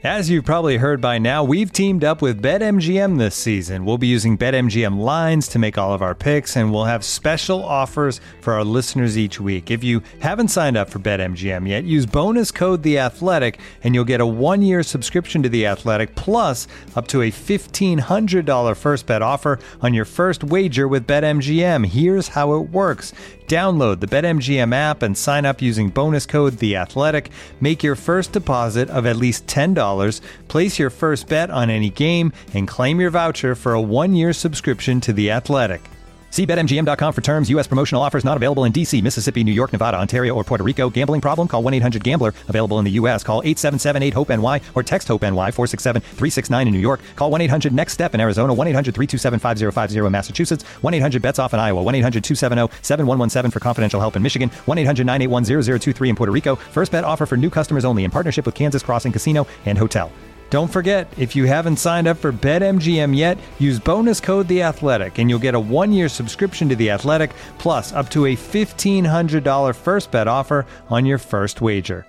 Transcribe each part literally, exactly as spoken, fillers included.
As you've probably heard by now, we've teamed up with BetMGM this season. We'll be using BetMGM lines to make all of our picks, and we'll have special offers for our listeners each week. If you haven't signed up for BetMGM yet, use bonus code The Athletic, and you'll get a one-year subscription to The Athletic, plus up to a fifteen hundred dollars first bet offer on your first wager with BetMGM. Here's how it works. Download the BetMGM app and sign up using bonus code The Athletic. Make your first deposit of at least ten dollars. Place your first bet on any game and claim your voucher for a one-year subscription to The Athletic. See Bet M G M dot com for terms. U S promotional offers not available in D C, Mississippi, New York, Nevada, Ontario, or Puerto Rico. Gambling problem? Call one eight hundred gambler. Available in the U S. Call eight seven seven eight hope N Y or text HOPE-NY four six seven three six nine in New York. Call one eight hundred next step in Arizona. one eight hundred three two seven five zero five zero in Massachusetts. one eight hundred bets off in Iowa. one eight hundred two seven zero seven one one seven for confidential help in Michigan. one eight hundred nine eight one zero zero two three in Puerto Rico. First bet offer for new customers only in partnership with Kansas Crossing Casino and Hotel. Don't forget, if you haven't signed up for BetMGM yet, use bonus code The Athletic, and you'll get a one-year subscription to The Athletic, plus up to a fifteen hundred dollars first bet offer on your first wager.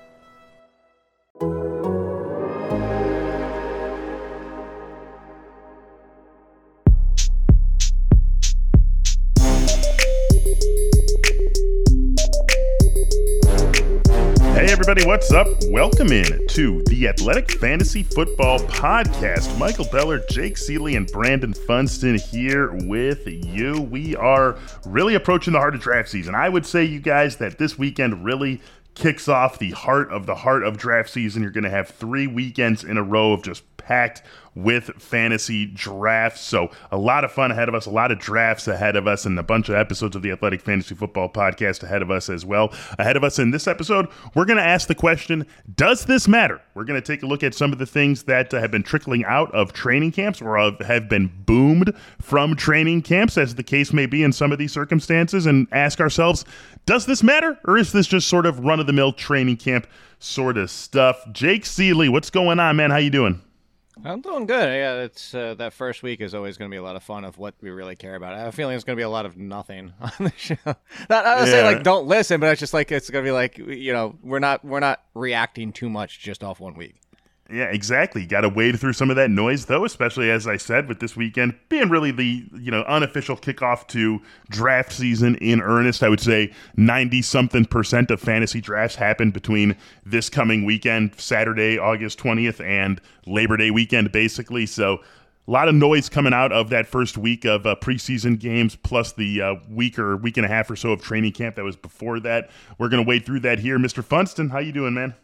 Hey everybody, what's up? Welcome in to the Athletic Fantasy Football Podcast. Michael Beller, Jake Seeley, and Brandon Funston here with you. We are really approaching the heart of draft season. I would say, you guys, that this weekend really kicks off the heart of the heart of draft season. You're going to have three weekends in a row of just packed with fantasy drafts. So a lot of fun ahead of us, a lot of drafts ahead of us, and a bunch of episodes of the Athletic Fantasy Football Podcast ahead of us as well. Ahead of us in this episode, we're going to ask the question, does this matter? We're going to take a look at some of the things that uh, have been trickling out of training camps or have, have been boomed from training camps, as the case may be in some of these circumstances, and ask ourselves, does this matter? Or is this just sort of run-of-the-mill training camp sort of stuff? Jake Seeley, what's going on, man? How you doing? I'm doing good. Yeah, it's uh, that first week is always going to be a lot of fun of what we really care about. I have a feeling it's going to be a lot of nothing on the show. Not, not to say like don't listen, but it's just like it's going to be like, you know, we're not we're not reacting too much just off one week. Yeah, exactly. You got to wade through some of that noise, though, especially, as I said, with this weekend being really the, you know, unofficial kickoff to draft season in earnest. I would say ninety-something percent of fantasy drafts happen between this coming weekend, Saturday, August twentieth, and Labor Day weekend, basically. So a lot of noise coming out of that first week of uh, preseason games, plus the uh, week or week and a half or so of training camp that was before that. We're going to wade through that here. Mister Funston, how you doing, man?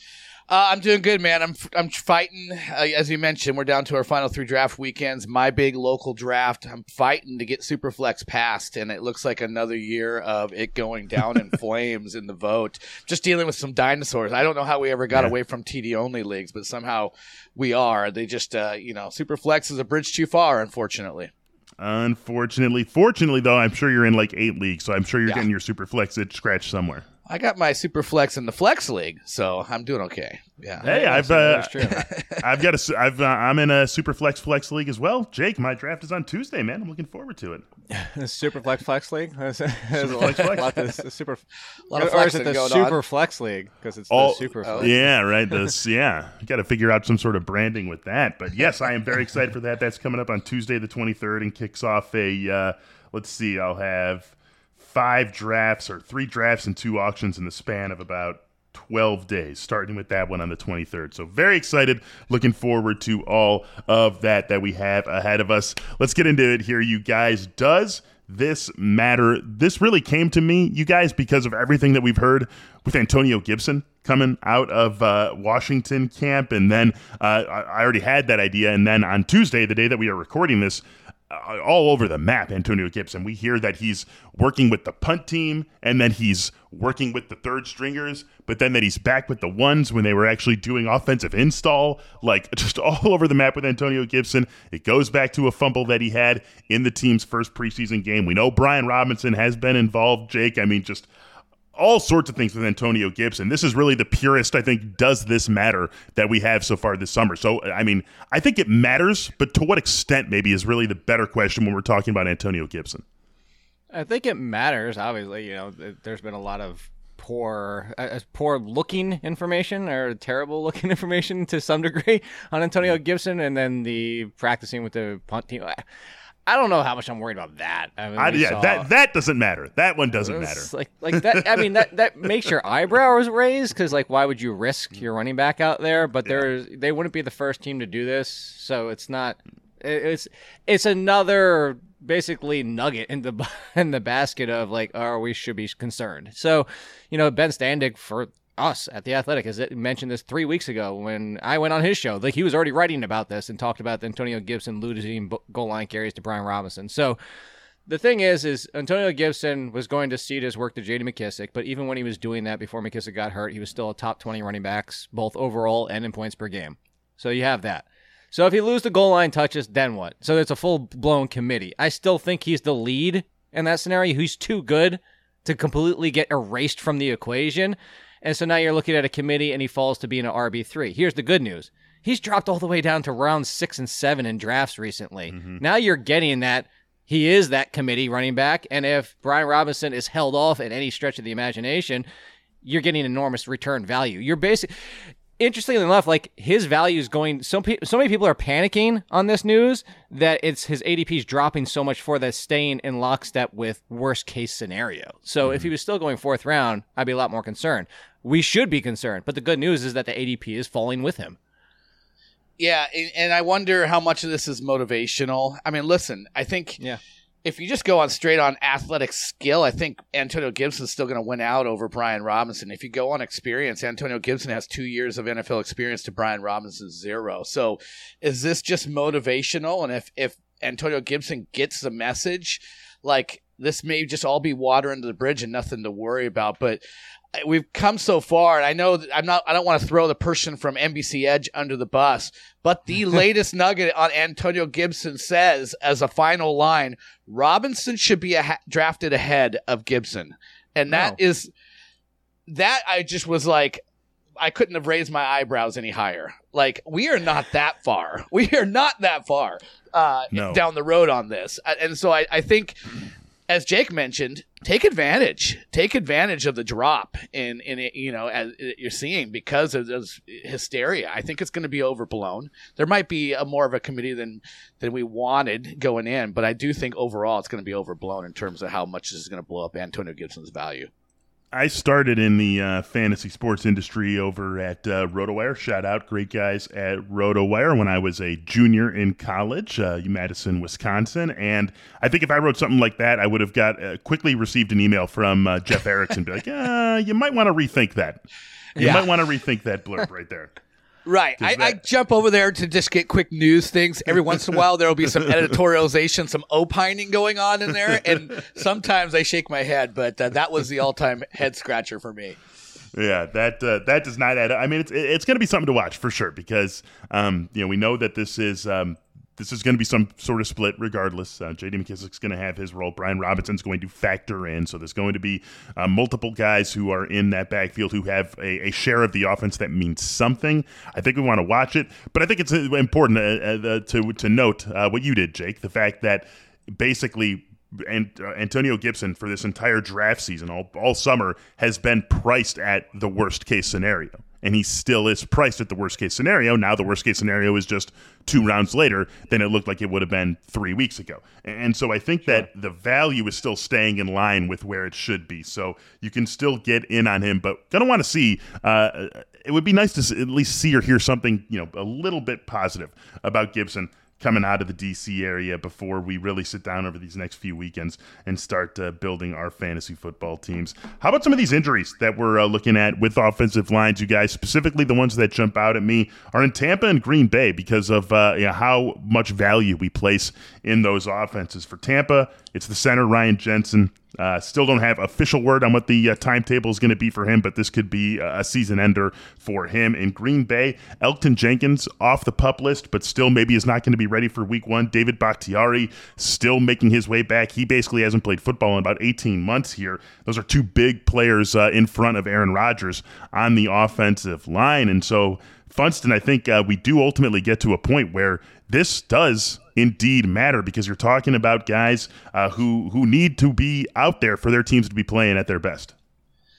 Uh, I'm doing good, man. I'm I'm fighting. Uh, as you mentioned, we're down to our final three draft weekends. My big local draft. I'm fighting to get Superflex passed, and it looks like another year of it going down in flames in the vote. Just dealing with some dinosaurs. I don't know how we ever got yeah. away from T D only leagues, but somehow we are. They just, uh, you know, Superflex is a bridge too far, unfortunately. Unfortunately, fortunately though, I'm sure you're in like eight leagues, so I'm sure you're yeah. getting your Superflex itch scratched somewhere. I got my Superflex in the Flex League, so I'm doing okay. Yeah. Hey, yeah, I've uh, I've got a I've uh, I'm in a Superflex Flex League as well. Jake, my draft is on Tuesday, man. I'm looking forward to it. Superflex Flex League. Superflex Flex. A lot of super. A lot of or is it the going Super on. Flex League because it's All, the Super. Oh, Flex. yeah, right. This yeah. You got to figure out some sort of branding with that. But yes, I am very excited for that. That's coming up on Tuesday the twenty-third and kicks off a. Uh, let's see. I'll have five drafts or three drafts and two auctions in the span of about twelve days, starting with that one on the twenty-third. So very excited, looking forward to all of that that we have ahead of us. Let's get into it here, you guys. Does this matter? This really came to me, you guys, because of everything that we've heard with Antonio Gibson coming out of uh, Washington camp. And then uh, I already had that idea. And then on Tuesday, the day that we are recording this, Uh, all over the map, Antonio Gibson. We hear that he's working with the punt team and then he's working with the third stringers, but then that he's back with the ones when they were actually doing offensive install, like just all over the map with Antonio Gibson. It goes back to a fumble that he had in the team's first preseason game. We know Brian Robinson has been involved, Jake. I mean, just all sorts of things with Antonio Gibson. This is really the purest, I think, does this matter that we have so far this summer. So, I mean, I think it matters, but to what extent maybe is really the better question when we're talking about Antonio Gibson. I think it matters, obviously. You know, there's been a lot of poor, uh, poor looking information or terrible looking information to some degree on Antonio Gibson, and then the practicing with the punt team. I don't know how much I'm worried about that. I mean, I, yeah, saw, that that doesn't matter. That one doesn't matter. Like, like that. I mean, that, that makes your eyebrows raise because, like, why would you risk your running back out there? But there's, they wouldn't be the first team to do this, so it's not. It's it's another basically nugget in the in the basket of like, oh, we should be concerned. So, you know, Ben Standig for us at The Athletic has mentioned this three weeks ago when I went on his show. Like, he was already writing about this and talked about Antonio Gibson losing goal line carries to Brian Robinson. So the thing is, is Antonio Gibson was going to cede his work to J D McKissick, but even when he was doing that before McKissick got hurt, he was still a top twenty running backs, both overall and in points per game. So you have that. So if you lose the goal line touches, then what? So it's a full-blown committee. I still think he's the lead in that scenario. He's too good to completely get erased from the equation. And so now you're looking at a committee and he falls to being an R B three. Here's the good news. He's dropped all the way down to round six and seven in drafts recently. Mm-hmm. Now you're getting that he is that committee running back. And if Brian Robinson is held off at any stretch of the imagination, you're getting enormous return value. You're basically... Interestingly enough, like his value is going. So, pe- so many people are panicking on this news that it's his A D P is dropping so much for that, staying in lockstep with worst case scenario. So, mm-hmm. if he was still going fourth round, I'd be a lot more concerned. We should be concerned, but the good news is that the A D P is falling with him. Yeah, and I wonder how much of this is motivational. I mean, listen, I think. Yeah. If you just go on straight on athletic skill, I think Antonio Gibson's still going to win out over Brian Robinson. If you go on experience, Antonio Gibson has two years of N F L experience to Brian Robinson's zero. So is this just motivational? And if, if Antonio Gibson gets the message, like this may just all be water under the bridge and nothing to worry about. But we've come so far, and I know that I'm not. I don't want to throw the person from N B C Edge under the bus, but the latest nugget on Antonio Gibson says, as a final line, Robinson should be a ha- drafted ahead of Gibson, and that wow. is that. I just was like, I couldn't have raised my eyebrows any higher. Like, we are not that far. We are not that far uh, no. down the road on this, and so I, I think. As Jake mentioned, take advantage. Take advantage of the drop in, in it, you know, as you're seeing because of this hysteria. I think it's going to be overblown. There might be a more of a committee than than we wanted going in, but I do think overall it's going to be overblown in terms of how much this is going to blow up Antonio Gibson's value. I started in the uh, fantasy sports industry over at uh, RotoWire. Shout out, great guys at RotoWire. When I was a junior in college, uh, Madison, Wisconsin, and I think if I wrote something like that, I would have got uh, quickly received an email from uh, Jeff Erickson, be like, uh, "You might want to rethink that. You yeah. might want to rethink that blurb right there." Right. I, that... I jump over there to just get quick news things. Every once in a while, there will be some editorialization, some opining going on in there. And sometimes I shake my head, but uh, that was the all-time head scratcher for me. Yeah, that uh, that does not add up. I mean, it's it's going to be something to watch for sure because, um, you know, we know that this is um, this is going to be some sort of split regardless. Uh, J D McKissick's going to have his role. Brian Robinson's going to factor in. So there's going to be uh, multiple guys who are in that backfield who have a, a share of the offense that means something. I think we want to watch it. But I think it's important uh, uh, to, to note uh, what you did, Jake, the fact that basically and uh, Antonio Gibson for this entire draft season, all, all summer, has been priced at the worst case scenario. And he still is priced at the worst case scenario. Now the worst case scenario is just two rounds later than it looked like it would have been three weeks ago. And so I think sure. that the value is still staying in line with where it should be. So you can still get in on him, but gonna want to see. Uh, it would be nice to at least see or hear something, you know, a little bit positive about Gibson coming out of the D C area before we really sit down over these next few weekends and start uh, building our fantasy football teams. How about some of these injuries that we're uh, looking at with offensive lines? You guys, specifically the ones that jump out at me, are in Tampa and Green Bay because of uh, you know, how much value we place in those offenses. For Tampa, it's the center, Ryan Jensen. Uh, still don't have official word on what the uh, timetable is going to be for him, but this could be a season ender for him. In Green Bay, Elgton Jenkins off the PUP list, but still maybe is not going to be ready for week one. David Bakhtiari still making his way back. He basically hasn't played football in about eighteen months here. Those are two big players uh, in front of Aaron Rodgers on the offensive line. And so, Funston, I think uh, we do ultimately get to a point where this does indeed matter because you're talking about guys uh, who who need to be out there for their teams to be playing at their best.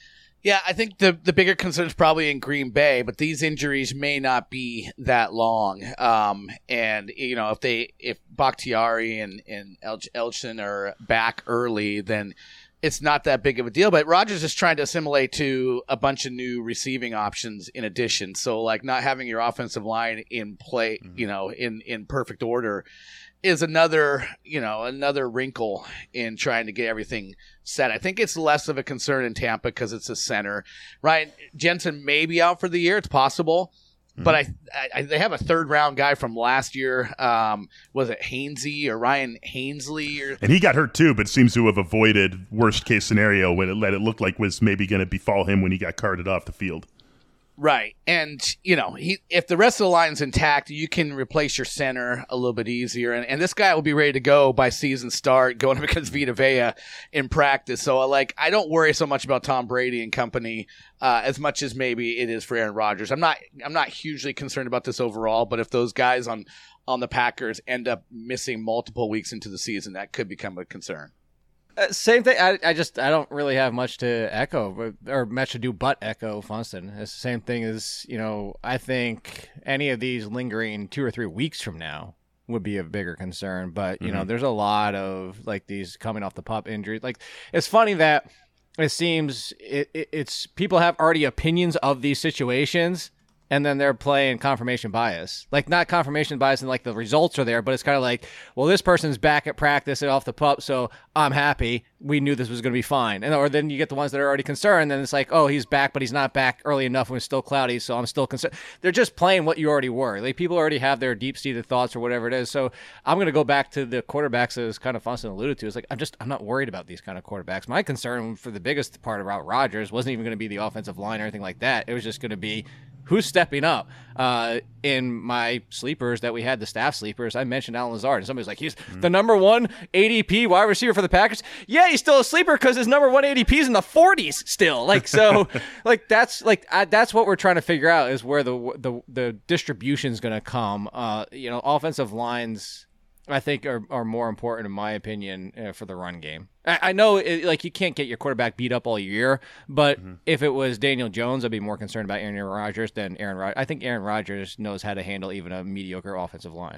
Yeah, I think the the bigger concern is probably in Green Bay, but these injuries may not be that long. Um, and you know, if they if Bakhtiari and and El- Elgton are back early, then it's not that big of a deal. But Rodgers is trying to assimilate to a bunch of new receiving options in addition. So like not having your offensive line in play, mm-hmm. you know, in in perfect order, is another, you know, another wrinkle in trying to get everything set. I think it's less of a concern in Tampa because it's a center. Ryan Jensen may be out for the year. It's possible. Mm-hmm. But I, I, they have a third round guy from last year. Um, was it Hainsey or Ryan Hainsley? Or... And he got hurt too, but seems to have avoided worst case scenario when it let it look like was maybe going to befall him when he got carted off the field. Right. And, you know, he if the rest of the line's intact, you can replace your center a little bit easier. And, and this guy will be ready to go by season start, going up against Vita Vea in practice. So, like, I don't worry so much about Tom Brady and company uh, as much as maybe it is for Aaron Rodgers. I'm not I'm not hugely concerned about this overall, but if those guys on, on the Packers end up missing multiple weeks into the season, that could become a concern. Uh, same thing. I, I just I don't really have much to echo or much to do but echo Funston. It's the same thing as, you know, I think any of these lingering two or three weeks from now would be a bigger concern. But, you mm-hmm. know, there's a lot of like these coming off the pup injuries. Like, it's funny that it seems it, it, it's people have already opinions of these situations. And then they're playing confirmation bias. Like, not confirmation bias and, like, the results are there, but it's kind of like, well, this person's back at practice and off the pup, so I'm happy. We knew this was going to be fine. And Or then you get the ones that are already concerned, and it's like, oh, he's back, but he's not back early enough when it's still cloudy, so I'm still concerned. They're just playing what you already were. Like, people already have their deep-seated thoughts or whatever it is. So I'm going to go back to the quarterbacks as kind of Funston alluded to. It's like, I'm just, I'm not worried about these kind of quarterbacks. My concern for the biggest part about Rodgers wasn't even going to be the offensive line or anything like that. It was just going to be, who's stepping up? Uh, in my sleepers that we had, the staff sleepers, I mentioned Allen Lazard. And somebody's like, he's mm-hmm. the number one A D P wide receiver for the Packers. Yeah, he's still a sleeper because his number one A D P is in the forties still. Like, so, like, that's like I, that's what we're trying to figure out is where the the, the distribution is going to come. Uh, you know, offensive lines, I think, are, are more important, in my opinion, uh, for the run game. I, I know, it, like, you can't get your quarterback beat up all year, but mm-hmm. if it was Daniel Jones, I'd be more concerned about Aaron Rodgers than Aaron Rodgers. I think Aaron Rodgers knows how to handle even a mediocre offensive line.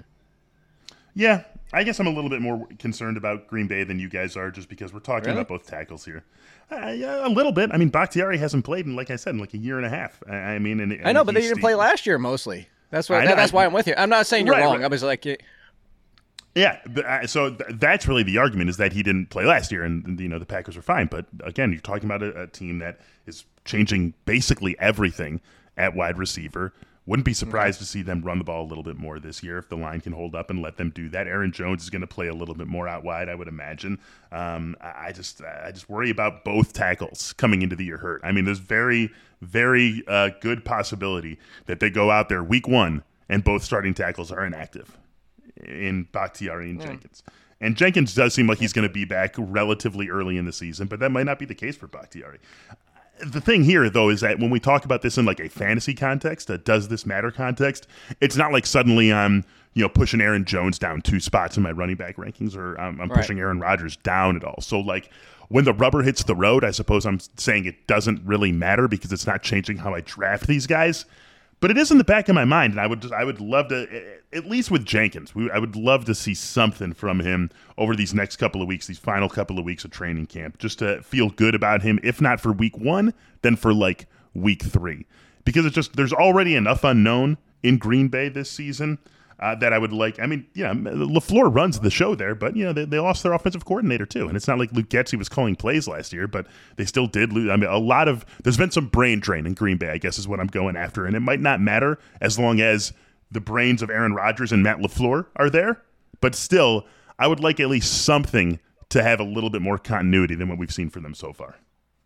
Yeah, I guess I'm a little bit more concerned about Green Bay than you guys are, just because we're talking really? about both tackles here. Uh, yeah, a little bit. I mean, Bakhtiari hasn't played in, like I said, in like a year and a half. I, I mean, and, and I know, but they didn't Steve. play last year mostly. That's what. Know, that's I, why I'm with you. I'm not saying you're right, wrong. right. I was like. It, Yeah, but, uh, so th- that's really the argument, is that he didn't play last year, and, and you know the Packers are fine. But again, you're talking about a, a team that is changing basically everything at wide receiver. Wouldn't be surprised okay. to see them run the ball a little bit more this year if the line can hold up and let them do that. Aaron Jones is going to play a little bit more out wide, I would imagine. Um, I just I just worry about both tackles coming into the year hurt. I mean, there's very, very uh, good possibility that they go out there week one and both starting tackles are inactive in Bakhtiari and yeah. Jenkins. And Jenkins does seem like he's going to be back relatively early in the season, but that might not be the case for Bakhtiari. The thing here, though, is that when we talk about this in like a fantasy context, a does this matter context, it's not like suddenly I'm, you know, pushing Aaron Jones down two spots in my running back rankings, or I'm, I'm right. pushing Aaron Rodgers down at all. So, like, when the rubber hits the road, I suppose I'm saying it doesn't really matter because it's not changing how I draft these guys. But it is in the back of my mind, and I would just, I would love to, at least with Jenkins, we, I would love to see something from him over these next couple of weeks, these final couple of weeks of training camp, just to feel good about him, if not for week one, then for like week three. Because it's just, there's already enough unknown in Green Bay this season uh, that I would like. I mean, you know, LaFleur runs the show there, but, you know, they, they lost their offensive coordinator too. And it's not like Luke Getsy was calling plays last year, but they still did lose. I mean, a lot of, there's been some brain drain in Green Bay, I guess is what I'm going after. And it might not matter as long as the brains of Aaron Rodgers and Matt LaFleur are there. But still, I would like at least something to have a little bit more continuity than what we've seen from them so far.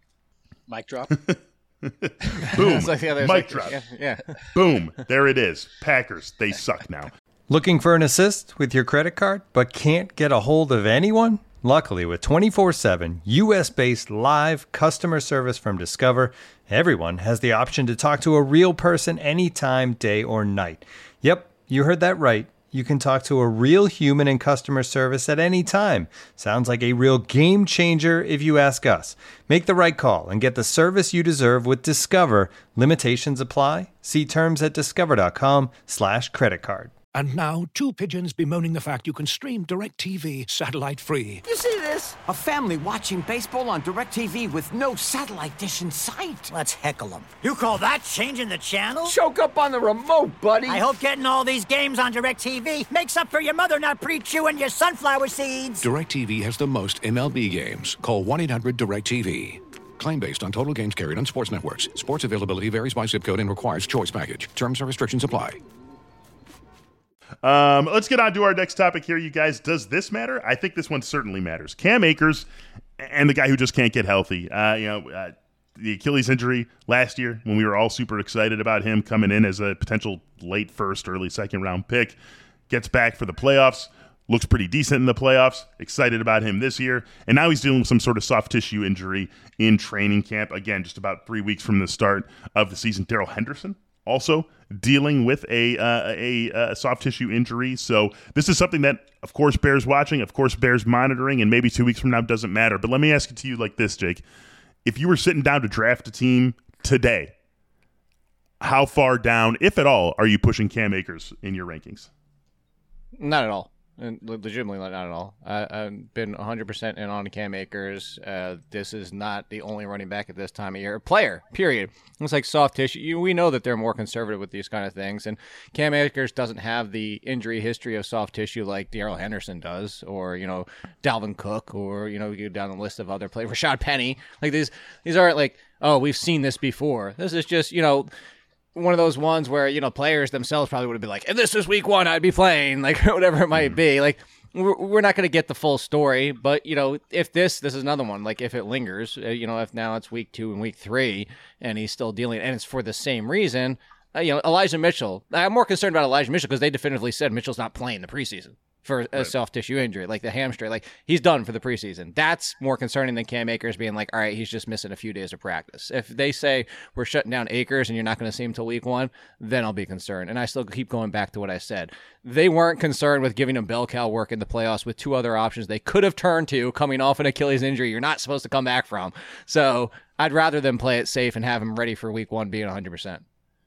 Mic drop. Boom. Like, yeah, Mic like, drop. Yeah, yeah. Boom. There it is. Packers, they suck now. Looking for an assist with your credit card, but can't get a hold of anyone? Luckily, with twenty-four seven U S-based live customer service from Discover, everyone has the option to talk to a real person anytime, day or night. Yep, you heard that right. You can talk to a real human in customer service at any time. Sounds like a real game changer if you ask us. Make the right call and get the service you deserve with Discover. Limitations apply. See terms at discover.com slash credit card. And now, two pigeons bemoaning the fact you can stream DirecTV satellite-free. You see this? A family watching baseball on DirecTV with no satellite dish in sight. Let's heckle them. You call that changing the channel? Choke up on the remote, buddy. I hope getting all these games on DirecTV makes up for your mother not pre-chewing your sunflower seeds. DirecTV has the most M L B games. Call one eight hundred direct T V. Claim based on total games carried on sports networks. Sports availability varies by zip code and requires choice package. Terms and restrictions apply. Um, let's get on to our next topic here, you guys. Does this matter? I think this one certainly matters. Cam Akers and the guy who just can't get healthy. Uh, you know, uh, the Achilles injury last year when we were all super excited about him coming in as a potential late first, early second round pick, gets back for the playoffs, looks pretty decent in the playoffs, excited about him this year, and now he's dealing with some sort of soft tissue injury in training camp. Again, just about three weeks from the start of the season. Darrell Henderson also dealing with a, uh, a a soft tissue injury. So this is something that, of course, bears watching, of course, bears monitoring, and maybe two weeks from now doesn't matter. But let me ask it to you like this, Jake. If you were sitting down to draft a team today, how far down, if at all, are you pushing Cam Akers in your rankings? Not at all. And legitimately not at all. I, I've been one hundred percent in on Cam Akers. Uh, this is not the only running back at this time of year. Player, period. It's like soft tissue. You, we know that they're more conservative with these kind of things. And Cam Akers doesn't have the injury history of soft tissue like Darrell Henderson does, or, you know, Dalvin Cook, or, you know, we go down the list of other players. Rashad Penny. Like these, these aren't like, oh, we've seen this before. This is just, you know, one of those ones where, you know, players themselves probably would have been like, if this was week one, I'd be playing, like, whatever it might be. Like, we're, we're not going to get the full story, but, you know, if this, this is another one, like, if it lingers, uh, you know, if now it's week two and week three, and he's still dealing, and it's for the same reason, uh, you know, Elijah Mitchell, I'm more concerned about Elijah Mitchell because they definitively said Mitchell's not playing the preseason for a right. soft tissue injury, like the hamstring. Like, he's done for the preseason. That's more concerning than Cam Akers being like, all right, he's just missing a few days of practice. If they say we're shutting down Akers and you're not going to see him until week one, then I'll be concerned. And I still keep going back to what I said. They weren't concerned with giving him bell cow work in the playoffs with two other options they could have turned to coming off an Achilles injury you're not supposed to come back from. So I'd rather them play it safe and have him ready for week one being one hundred percent.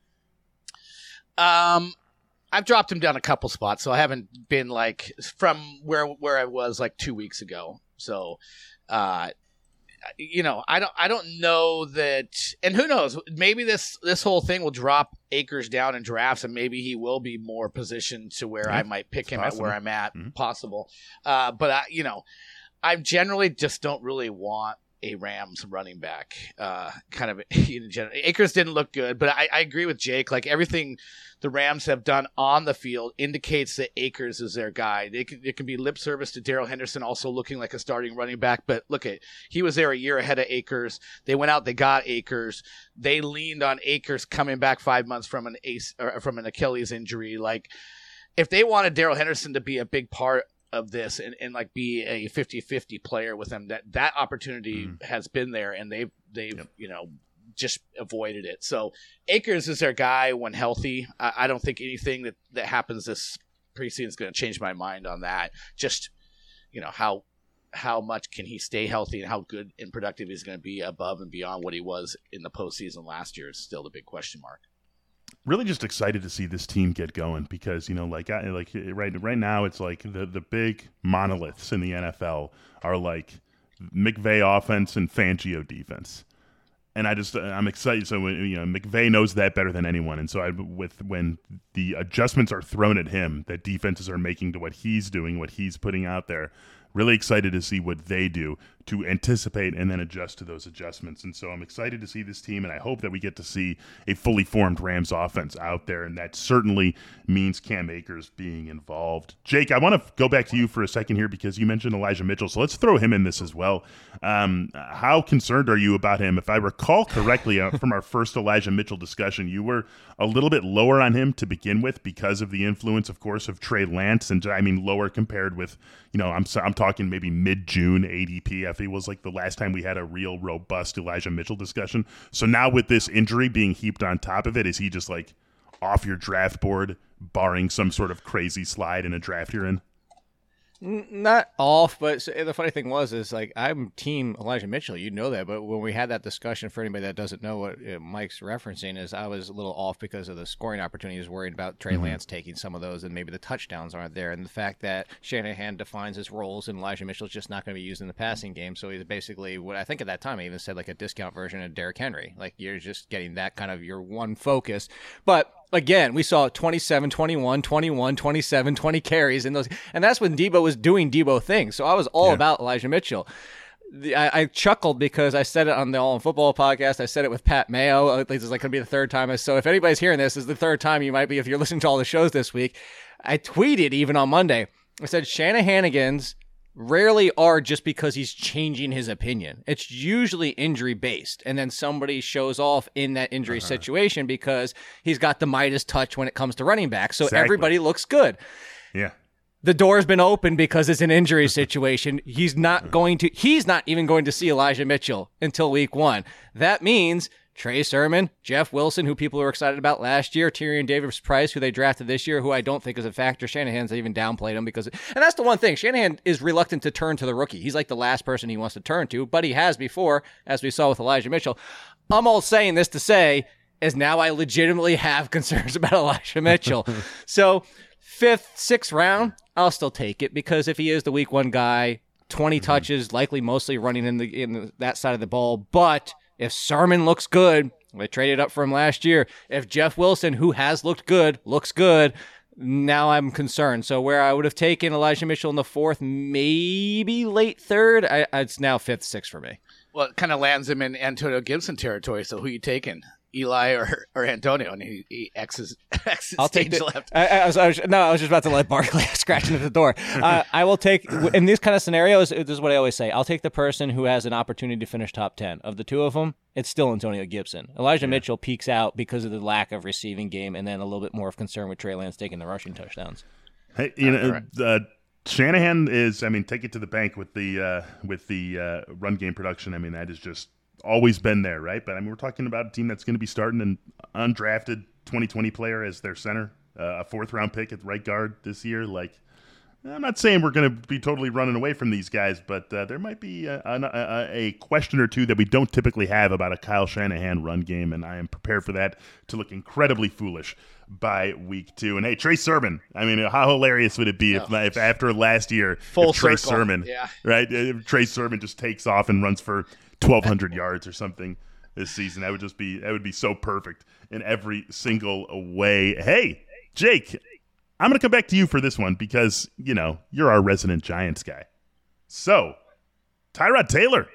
Um, I've dropped him down a couple spots, so I haven't been like from where where I was like two weeks ago. So, uh, you know, I don't I don't know that, and who knows? Maybe this this whole thing will drop Akers down in drafts, and maybe he will be more positioned to where yeah, I might pick him possible. at where I'm at. Mm-hmm. Possible, uh, but I, you know, I generally just don't really want a Rams running back, uh, kind of in general. Akers didn't look good, but I, I agree with Jake. Like, everything the Rams have done on the field indicates that Akers is their guy. They can, it can be lip service to Darrell Henderson also looking like a starting running back, but look at, he was there a year ahead of Akers. They went out, they got Akers. They leaned on Akers coming back five months from an ace or from an Achilles injury. Like, if they wanted Darrell Henderson to be a big part of this and, and like be a fifty-fifty player with them, that that opportunity mm. has been there, and they've they've yep. you know, just avoided it. So Akers is their guy when healthy. I, I don't think anything that that happens this preseason is going to change my mind on that. Just, you know, how how much can he stay healthy and how good and productive he's going to be above and beyond what he was in the postseason last year is still the big question mark. Really just excited to see this team get going because, you know, like I, like right right now it's like the, the big monoliths in the N F L are like McVay offense and Fangio defense. And I just I'm excited. So, you know, McVay knows that better than anyone. And so I with when the adjustments are thrown at him that defenses are making to what he's doing, what he's putting out there, really excited to see what they do to anticipate and then adjust to those adjustments. And so I'm excited to see this team, and I hope that we get to see a fully formed Rams offense out there, and that certainly means Cam Akers being involved. Jake, I want to go back to you for a second here because you mentioned Elijah Mitchell, so let's throw him in this as well. Um, how concerned are you about him? If I recall correctly uh, from our first Elijah Mitchell discussion, you were a little bit lower on him to begin with because of the influence, of course, of Trey Lance, and I mean lower compared with, you know, I'm I'm talking maybe mid-June A D P. I think it was like the last time we had a real robust Elijah Mitchell discussion. So now with this injury being heaped on top of it, is he just like off your draft board, barring some sort of crazy slide in a draft you're in? Not off, but the funny thing was, is like I'm team Elijah Mitchell. You know that, but when we had that discussion, for anybody that doesn't know what uh, Mike's referencing, is I was a little off because of the scoring opportunities, worried about Trey mm-hmm. Lance taking some of those, and maybe the touchdowns aren't there, and the fact that Shanahan defines his roles, and Elijah Mitchell's just not going to be used in the passing game, so he's basically what I think at that time I even said like a discount version of Derrick Henry. Like you're just getting that kind of your one focus, but. Again, we saw twenty-seven, twenty-one, twenty-one, twenty-seven, twenty carries in those. And that's when Debo was doing Debo things. So I was all yeah. about Elijah Mitchell. The, I, I chuckled because I said it on the All in Football podcast. I said it with Pat Mayo. At least it's like going to be the third time. So if anybody's hearing this, is the third time you might be if you're listening to all the shows this week. I tweeted even on Monday. I said Shanahanigans rarely are just because he's changing his opinion. It's usually injury based, and then somebody shows off in that injury uh-huh. situation because he's got the Midas touch when it comes to running back. So exactly. everybody looks good. Yeah. The door's been opened because it's an injury situation. He's not going to, he's not even going to see Elijah Mitchell until week one. That means Trey Sermon, Jeff Wilson, who people were excited about last year, Tyrion Davis-Price, who they drafted this year, who I don't think is a factor. Shanahan's even downplayed him because, and that's the one thing, Shanahan is reluctant to turn to the rookie. He's like the last person he wants to turn to, but he has before, as we saw with Elijah Mitchell. I'm all saying this to say, is now I legitimately have concerns about Elijah Mitchell. So fifth, sixth round, I'll still take it because if he is the week one guy, twenty mm-hmm. touches, likely mostly running in the in the, that side of the ball, but if Sermon looks good, we traded up for him last year. If Jeff Wilson, who has looked good, looks good, now I'm concerned. So where I would have taken Elijah Mitchell in the fourth, maybe late third, I, it's now fifth, sixth for me. Well, it kind of lands him in Antonio Gibson territory. So who you taking? Eli or, or Antonio, and he, he X's, X's I'll take the, left. I, I, was, I was, no, I was just about to let Barkley scratching at the door. Uh, I will take, in these kind of scenarios, this is what I always say, I'll take the person who has an opportunity to finish top ten. Of the two of them, it's still Antonio Gibson. Elijah yeah. Mitchell peaks out because of the lack of receiving game, and then a little bit more of concern with Trey Lance taking the rushing touchdowns. Hey, you know, right. uh, Shanahan is, I mean, take it to the bank with the, uh, with the uh, run game production. I mean, that is just always been there, right? But I mean, we're talking about a team that's going to be starting an undrafted twenty twenty player as their center, uh, a fourth round pick at right guard this year. Like, I'm not saying we're going to be totally running away from these guys, but uh, there might be a, a, a question or two that we don't typically have about a Kyle Shanahan run game, and I am prepared for that to look incredibly foolish by week two. And hey, Trey Sermon, I mean, how hilarious would it be if, if after last year, Full if Trey circle. Sermon, yeah. right? If Trey Sermon just takes off and runs for twelve hundred yards or something this season. That would just be that would be so perfect in every single way. Hey, Jake, I'm going to come back to you for this one because, you know, you're our resident Giants guy. So, Tyrod Taylor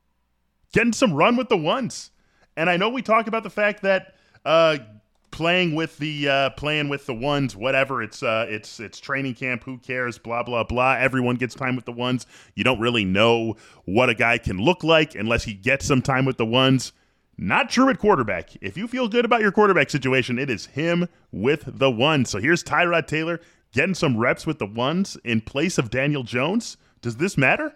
getting some run with the ones. And I know we talk about the fact that uh, playing with the uh, playing with the ones, whatever, it's uh, it's it's training camp, who cares, blah, blah, blah. Everyone gets time with the ones. You don't really know what a guy can look like unless he gets some time with the ones. Not true at quarterback. If you feel good about your quarterback situation, it is him with the ones. So here's Tyrod Taylor getting some reps with the ones in place of Daniel Jones. Does this matter?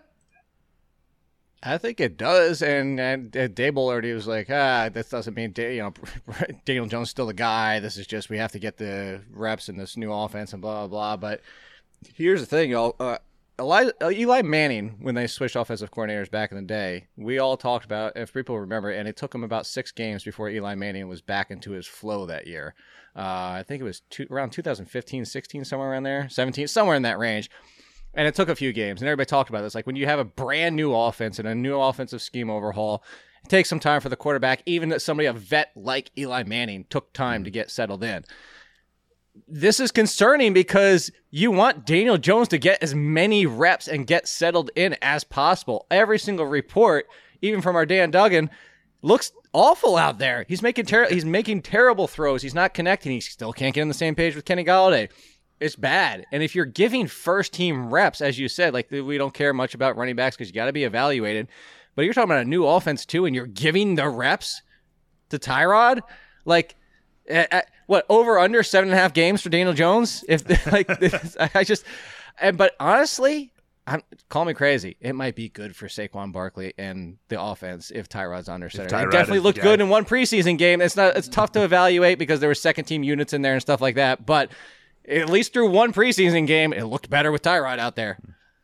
I think it does, and and uh, Dable already was like, ah, this doesn't mean you know Daniel Jones is still the guy. This is just we have to get the reps in this new offense and blah blah blah. But here's the thing, y'all. Uh, Eli, Eli Manning, when they switched offensive coordinators back in the day, we all talked about, if people remember, and it took him about six games before Eli Manning was back into his flow that year. Uh, I think it was two, around two thousand fifteen, sixteen, somewhere around there, seventeen, somewhere in that range. And it took a few games, and everybody talked about this. Like when you have a brand new offense and a new offensive scheme overhaul, it takes some time for the quarterback, even that somebody, a vet like Eli Manning, took time to get settled in. This is concerning because you want Daniel Jones to get as many reps and get settled in as possible. Every single report, even from our Dan Duggan, looks awful out there. He's making ter- he's making terrible throws. He's not connecting. He still can't get on the same page with Kenny Golladay. It's bad. And if you're giving first team reps, as you said, like we don't care much about running backs because you got to be evaluated, but you're talking about a new offense too, and you're giving the reps to Tyrod, like at, at, what over under seven and a half games for Daniel Jones? If like I just, and, but honestly, I'm, call me crazy. It might be good for Saquon Barkley and the offense if Tyrod's under center. He definitely looked good in one preseason game. It's not. It's tough to evaluate because there were second team units in there and stuff like that. But at least through one preseason game, it looked better with Tyrod out there.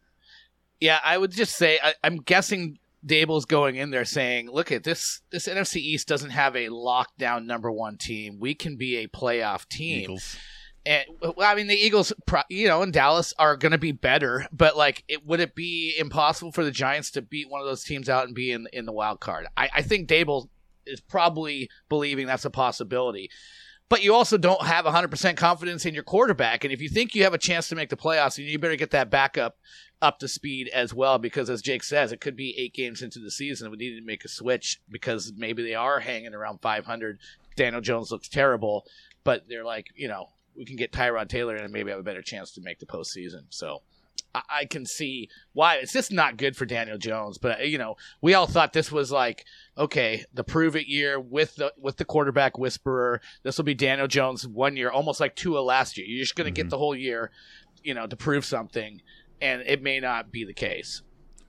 Yeah, I would just say I, I'm guessing Dable's going in there saying, "Look at this. This N F C East doesn't have a lockdown number one team. We can be a playoff team." Eagles. And well, I mean, the Eagles, you know, in Dallas are going to be better, but like, it, would it be impossible for the Giants to beat one of those teams out and be in in the wild card? I, I think Dable is probably believing that's a possibility, but you also don't have one hundred percent confidence in your quarterback, and if you think you have a chance to make the playoffs, you better get that backup up to speed as well, because as Jake says, it could be eight games into the season. We need to make a switch because maybe they are hanging around five hundred. Daniel Jones looks terrible, but they're like, you know, we can get Tyrod Taylor in and maybe have a better chance to make the postseason. So I, I can see why. It's just not good for Daniel Jones. But, you know, we all thought this was like, okay, the prove-it year with the with the quarterback whisperer. This will be Daniel Jones one year, almost like Tua last year. You're just going to mm-hmm. get the whole year, you know, to prove something, and it may not be the case.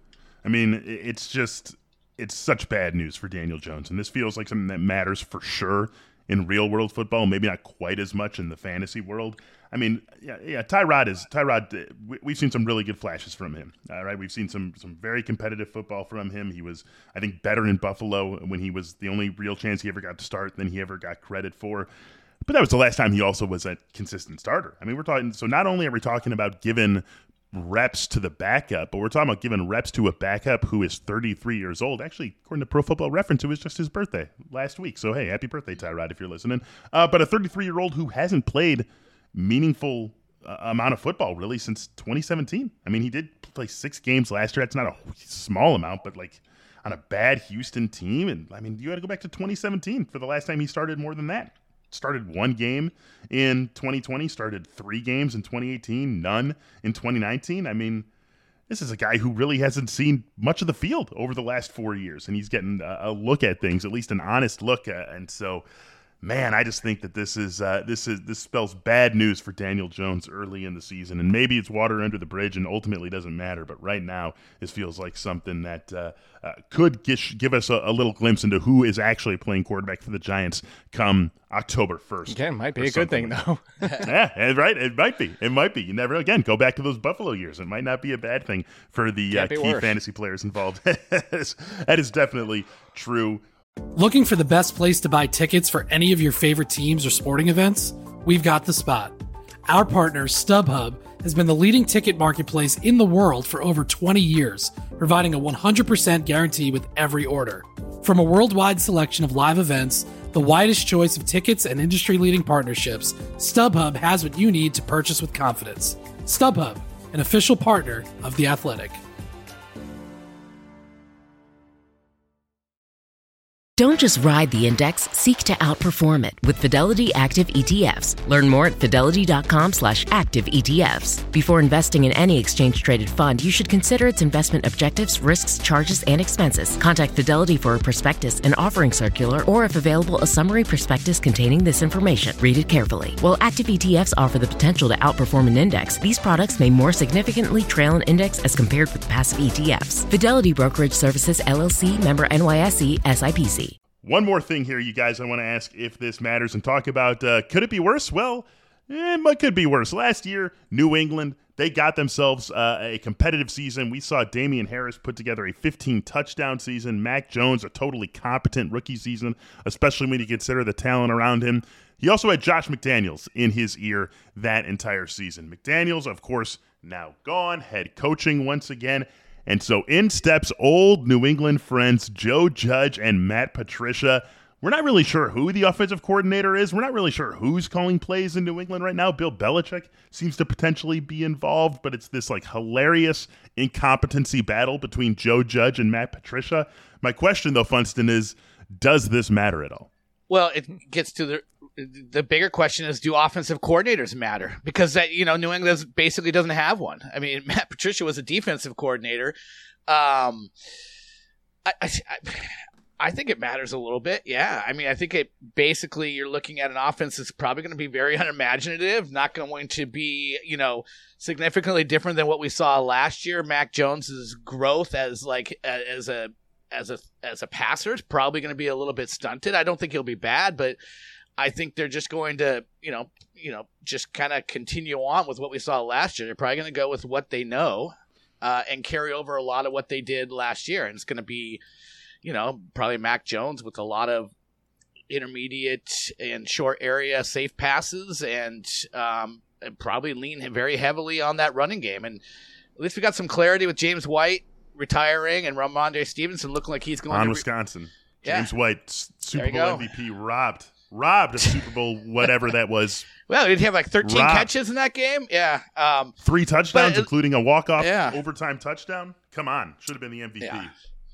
I mean, it's just – it's such bad news for Daniel Jones, and this feels like something that matters for sure in real world football, maybe not quite as much in the fantasy world. I mean, yeah, yeah Tyrod is Tyrod. We, we've seen some really good flashes from him. All right, we've seen some some very competitive football from him. He was, I think, better in Buffalo when he was the only real chance he ever got to start than he ever got credit for. But that was the last time he also was a consistent starter. I mean, we're talking. So not only are we talking about giving reps to the backup, but we're talking about giving reps to a backup who is thirty-three years old. Actually, according to Pro Football Reference, it was just his birthday last week. So, hey, happy birthday, Tyrod, if you're listening. Uh, but a thirty-three-year-old who hasn't played meaningful uh, amount of football, really, since twenty seventeen. I mean, he did play six games last year. That's not a small amount, but, like, on a bad Houston team. And, I mean, you got to go back to twenty seventeen for the last time he started more than that. Started one game in twenty twenty, started three games in twenty eighteen, none in twenty nineteen. I mean, this is a guy who really hasn't seen much of the field over the last four years, and he's getting a, a look at things, at least an honest look at. And so, man, I just think that this is uh, this is this spells bad news for Daniel Jones early in the season. And maybe it's water under the bridge and ultimately doesn't matter. But right now, this feels like something that uh, uh, could gish, give us a, a little glimpse into who is actually playing quarterback for the Giants come October first. Again, might be a good thing, though. Yeah, right. It might be. It might be. You never, again, go back to those Buffalo years. It might not be a bad thing for the uh, key worse. fantasy players involved. That is definitely true. Looking for the best place to buy tickets for any of your favorite teams or sporting events? We've got the spot. Our partner, StubHub, has been the leading ticket marketplace in the world for over twenty years, providing a one hundred percent guarantee with every order. From a worldwide selection of live events, the widest choice of tickets and industry-leading partnerships, StubHub has what you need to purchase with confidence. StubHub, an official partner of The Athletic. Don't just ride the index, seek to outperform it with Fidelity Active E T Fs. Learn more at fidelity.com slash active E T Fs. Before investing in any exchange-traded fund, you should consider its investment objectives, risks, charges, and expenses. Contact Fidelity for a prospectus, an offering circular, or if available, a summary prospectus containing this information. Read it carefully. While active E T Fs offer the potential to outperform an index, these products may more significantly trail an index as compared with passive E T Fs. Fidelity Brokerage Services, L L C, member N Y S E, S I P C. One more thing here, you guys, I want to ask if this matters and talk about, uh, could it be worse? Well, eh, it could be worse. Last year, New England, they got themselves uh, a competitive season. We saw Damian Harris put together a fifteen-touchdown season. Mac Jones, a totally competent rookie season, especially when you consider the talent around him. He also had Josh McDaniels in his ear that entire season. McDaniels, of course, now gone, head coaching once again. And so in steps old New England friends Joe Judge and Matt Patricia. We're not really sure who the offensive coordinator is. We're not really sure who's calling plays in New England right now. Bill Belichick seems to potentially be involved, but it's this like hilarious incompetency battle between Joe Judge and Matt Patricia. My question, though, Funston, is does this matter at all? Well, it gets to the the bigger question is, do offensive coordinators matter? Because that, you know, New England basically doesn't have one. I mean, Matt Patricia was a defensive coordinator. Um, I, I, I think it matters a little bit. Yeah. I mean, I think it basically you're looking at an offense that's probably going to be very unimaginative, not going to be, you know, significantly different than what we saw last year. Mac Jones's growth as like as a as a as a passer is probably going to be a little bit stunted. I don't think he'll be bad, but I think they're just going to, you know, you know, just kind of continue on with what we saw last year. They're probably going to go with what they know uh, and carry over a lot of what they did last year. And it's going to be, you know, probably Mac Jones with a lot of intermediate and short area safe passes and, um, and probably lean very heavily on that running game. And at least we got some clarity with James White retiring and Ramondre Stevenson looking like he's going on to Wisconsin. Yeah. James White, Super Bowl M V P, robbed. Robbed a Super Bowl, whatever that was. Well, did he have like thirteen Robbed. catches in that game? Yeah. Um, Three touchdowns, but, including a walk-off yeah. overtime touchdown? Come on. Should have been the M V P. Yeah.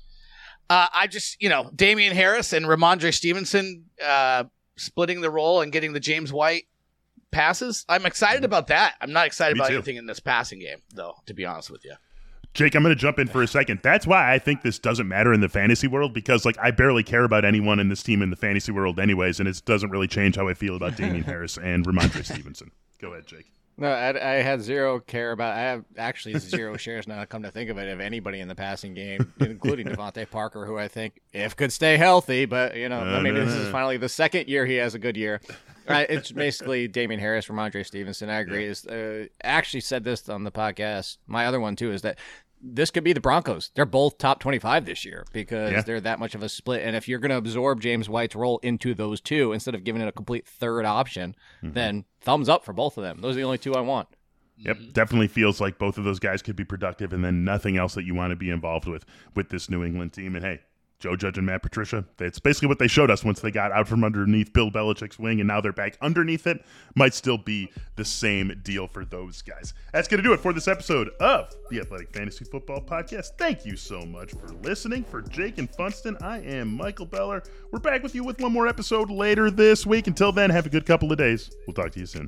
Uh, I just, you know, Damian Harris and Ramondre Stevenson uh, splitting the role and getting the James White passes. I'm excited about that. I'm not excited Me about too. anything in this passing game, though, to be honest with you. Jake, I'm going to jump in for a second. That's why I think this doesn't matter in the fantasy world because, like, I barely care about anyone in this team in the fantasy world anyways, and it doesn't really change how I feel about Damian Harris and Ramondre Stevenson. Go ahead, Jake. No, I, I had zero care about. I have actually zero shares now. Come to think of it, of anybody in the passing game, including Devontae Parker, who I think if could stay healthy, but you know, uh, maybe this is finally the second year he has a good year. Right, it's basically Damian Harris, Ramondre Stevenson. I agree. Is uh, actually said this on the podcast. My other one too is that this could be the Broncos. They're both top twenty-five this year because yeah. they're that much of a split. And if you're going to absorb James White's role into those two instead of giving it a complete third option, mm-hmm. then thumbs up for both of them. Those are the only two I want. Yep, definitely feels like both of those guys could be productive and then nothing else that you want to be involved with with this New England team. And hey, Joe Judge and Matt Patricia, that's basically what they showed us once they got out from underneath Bill Belichick's wing and now they're back underneath it. Might still be the same deal for those guys. That's going to do it for this episode of the Athletic Fantasy Football Podcast. Thank you so much for listening. For Jake and Funston, I am Michael Beller. We're back with you with one more episode later this week. Until then, have a good couple of days. We'll talk to you soon.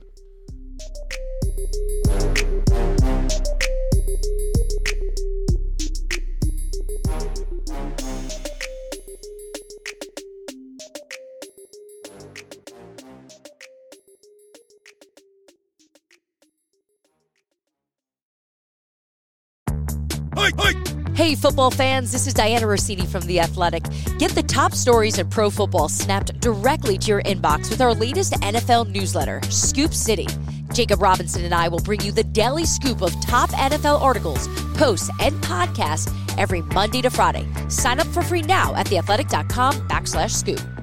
Hey, football fans, this is Diana Rossini from The Athletic. Get the top stories in pro football snapped directly to your inbox with our latest N F L newsletter, Scoop City. Jacob Robinson and I will bring you the daily scoop of top N F L articles, posts, and podcasts every Monday to Friday. Sign up for free now at theathletic.com backslash scoop.